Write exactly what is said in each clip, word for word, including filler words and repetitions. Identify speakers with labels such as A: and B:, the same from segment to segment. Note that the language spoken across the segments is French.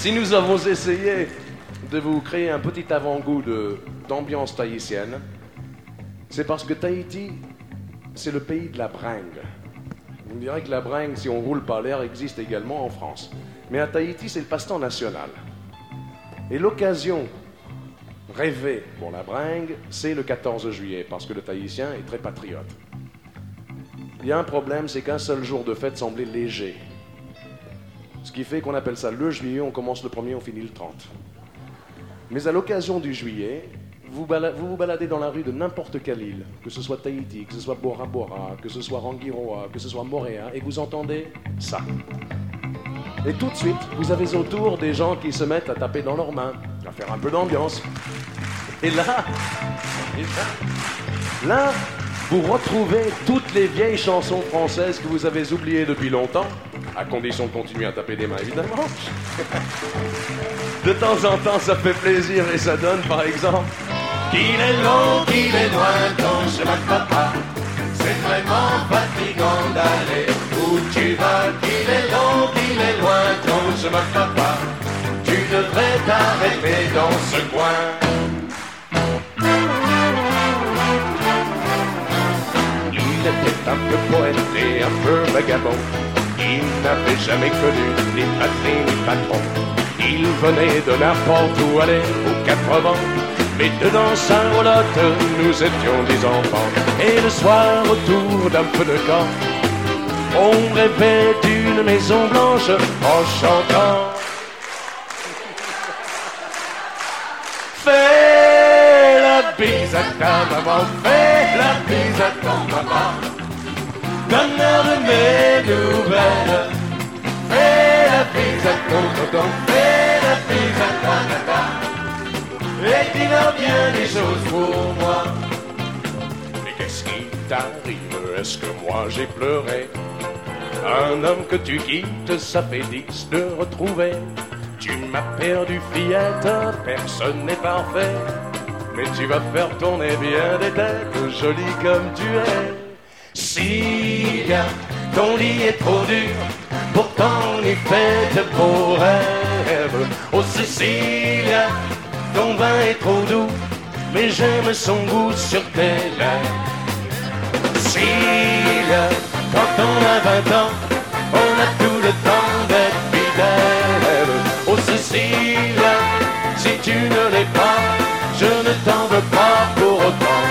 A: Si nous avons essayé de vous créer un petit avant-goût de, d'ambiance tahitienne, c'est parce que Tahiti, c'est le pays de la bringue. Vous me direz que la bringue, si on roule par l'air, existe également en France. Mais à Tahiti, c'est le passe-temps national. Et l'occasion rêvée pour la bringue, c'est le quatorze juillet, parce que le Tahitien est très patriote. Il y a un problème, c'est qu'un seul jour de fête semblait léger. Ce qui fait qu'on appelle ça le juillet, on commence le premier, on finit le trente. Mais à l'occasion du juillet, vous, bala- vous vous baladez dans la rue de n'importe quelle île, que ce soit Tahiti, que ce soit Bora Bora, que ce soit Rangiroa, que ce soit Moorea, et vous entendez ça. Et tout de suite, vous avez autour des gens qui se mettent à taper dans leurs mains, à faire un peu d'ambiance. Et là, et là, là, vous retrouvez toutes les vieilles chansons françaises que vous avez oubliées depuis longtemps, à condition de continuer à taper des mains, évidemment. De temps en temps, ça fait plaisir et ça donne, par exemple,
B: qu'il est long, qu'il est loin, ton chemin de papa. C'est vraiment fatigant d'aller où tu vas. Qu'il est long, qu'il est loin, ton chemin de papa. Tu devrais t'arrêter dans ce coin.
A: Il était un peu poète et un peu vagabond. Il n'avait jamais connu ni patrie ni patron. Il venait de n'importe où aller aux quatre vents. Mais dedans sa roulotte, nous étions des enfants. Et le soir, autour d'un feu de camp, on rêvait d'une maison blanche en chantant. Fais la bise à ta maman, fais la bise à ton maman. Donne-leur de mes nouvelles. Fais la bise à ton tonton, fais la bise à ta nana. Et dis-leur bien des choses pour moi. Mais qu'est-ce qui t'arrive? Est-ce que moi j'ai pleuré? Un homme que tu quittes, ça fait dix de retrouver. Tu m'as perdu, fillette, personne n'est parfait. Mais tu vas faire tourner bien des têtes, jolie comme tu es. Cilia, ton lit est trop dur, pourtant on y fait de beaux rêves. Oh Cécilia, ton vin est trop doux, mais j'aime son goût sur tes lèvres. Cilia, quand on a vingt ans, on a tout le temps d'être fidèle. Oh Cécilia, si tu ne l'es pas, je ne t'en veux pas pour autant.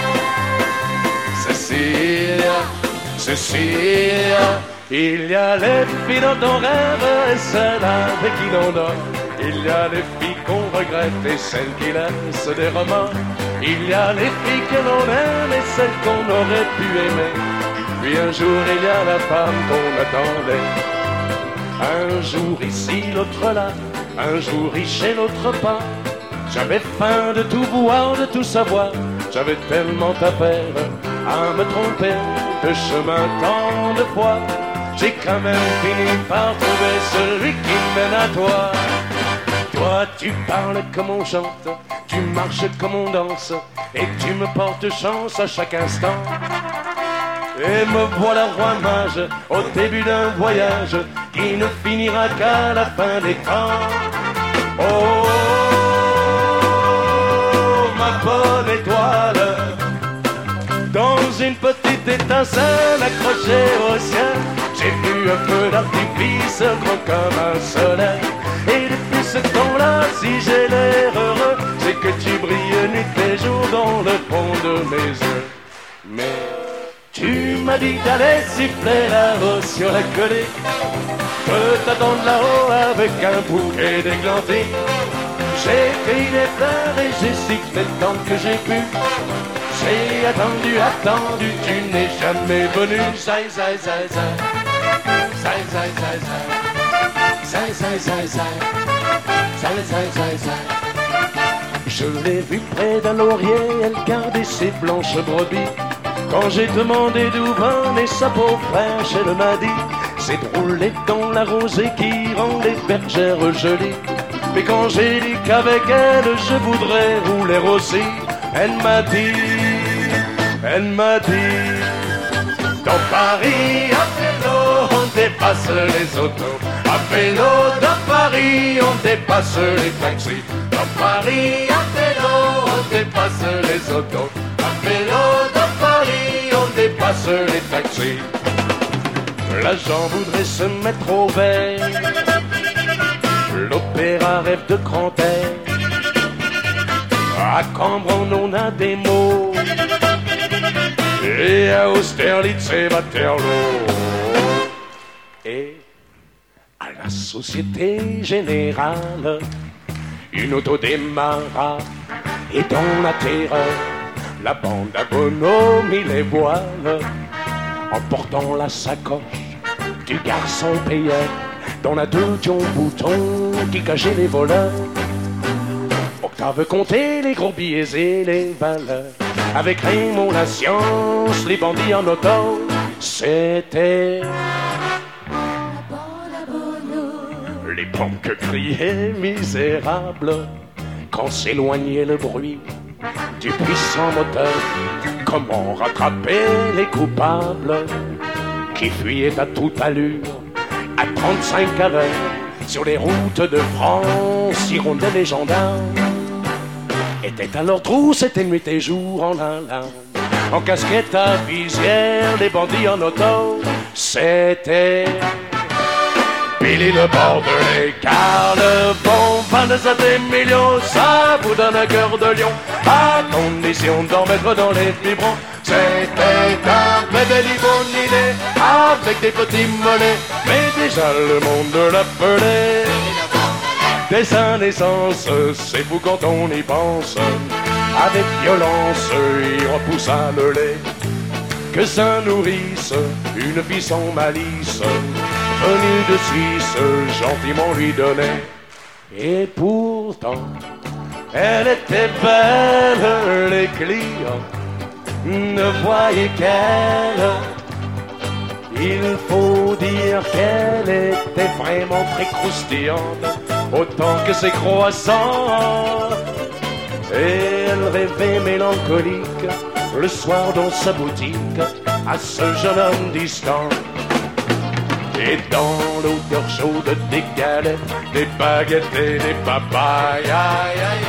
A: Cécilia, Cécilia, il y a les filles dans ton rêve et celles avec qui l'on dort. Il y a les filles qu'on regrette et celles qui laissent des remords. Il y a les filles que l'on aime et celles qu'on aurait pu aimer. Puis un jour il y a la femme qu'on attendait. Un jour ici, l'autre là, un jour riche et l'autre pas. J'avais faim de tout voir, de tout savoir. J'avais tellement à faire à me tromper de chemin tant de fois. J'ai quand même fini par trouver celui qui mène à toi. Toi tu parles comme on chante, tu marches comme on danse, et tu me portes chance à chaque instant. Et me voilà roi mage au début d'un voyage qui ne finira qu'à la fin des temps. Oh, ma bonne étoile, dans une petite étincelle accrochée au ciel, j'ai vu un feu d'artifice grand comme un soleil. Et depuis ce temps-là, si j'ai l'air heureux, c'est que tu brilles nuit et jour dans le fond de mes yeux. Mais tu m'as dit d'aller siffler là-haut sur la collée, je t'attends là-haut avec un bouquet d'églantines. J'ai cueilli des fleurs et j'ai sifflé le temps que j'ai pu. J'ai attendu, attendu, tu n'es jamais venu. Zai, zai, zai, zai. Zai, zai, zai, zai. Zai, zai, zai, zai. Zai, zai, zai, zai. Je l'ai vue près d'un laurier, elle gardait ses blanches brebis. Quand j'ai demandé d'où venait sa peau fraîche, elle m'a dit: c'est de rouler dans la rosée qui rend les bergères jolies. Mais quand j'ai dit qu'avec elle je voudrais rouler aussi, elle m'a dit, elle m'a dit, dans Paris à vélo on dépasse les autos. À vélo dans Paris, on dépasse les taxis. Dans Paris, à vélo, on dépasse les autos. À vélo dans Paris, on dépasse les taxis. L'agent voudrait se mettre au vert. L'opéra rêve de grand air. À Cambron on a des mots. Et à Austerlitz et Waterloo. Et à la Société Générale, une auto démarra. Et dans la terreur, la bande à bonhomme les voiles. En portant la sacoche du garçon payeur, dans la deux John Bouton qui cachait les voleurs. Octave comptait les gros billets et les valeurs. Avec Raymond la science, les bandits en auto, c'était les punks criaient misérables quand s'éloignait le bruit du puissant moteur. Comment rattraper les coupables qui fuyaient à toute allure à trente-cinq à l'heure sur les routes de France, hirondelles les gendarmes étaient à leur trou, c'était nuit et jour en lin-lin. En casquette à visière, les bandits en auto, c'était Billy le Bordelais, car le bon vingt-sept millions, ça vous donne un cœur de lion, à condition d'en mettre dans les biberons. C'était un bébé limonidé, avec des petits mollets, mais déjà le monde l'appelait dès sa naissance. C'est fou quand on y pense, avec violence il repoussa le lait que sa nourrice, une fille sans malice, venue de Suisse, gentiment lui donnait. Et pourtant, elle était belle, les clients ne voyaient qu'elle. Il faut dire qu'elle était vraiment très croustillante, autant que ses croissants. Et elle rêvait mélancolique le soir dans sa boutique à ce jeune homme distant. Et dans l'odeur chaude des galettes, des baguettes et des papayes, aïe, aïe,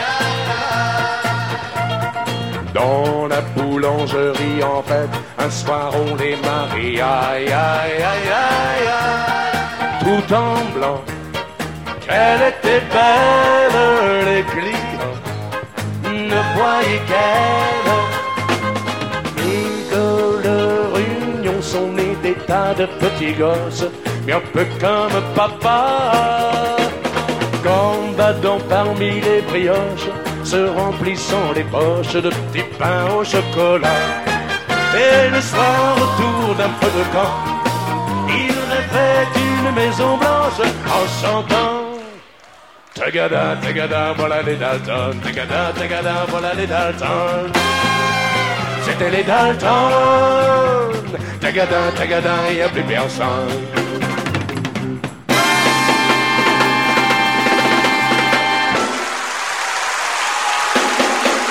A: aïe. Dans la boulangerie en fait, un soir on les marie, aïe, aïe, aïe, aïe, aïe. Tout en blanc, qu'elle était belle, les clients ne voyaient qu'elle. Et de leur union sont nés des tas de petits gosses, mais un peu comme papa, gambadant parmi les brioches, se remplissant les poches de petits pains au chocolat. Et le soir, autour d'un feu de camp, il rêvait d'une maison blanche en chantant Tagada, tagada, voilà les Dalton, tagada, tagada, voilà les Dalton. C'était les Dalton, tagada, tagada, y a plus personne.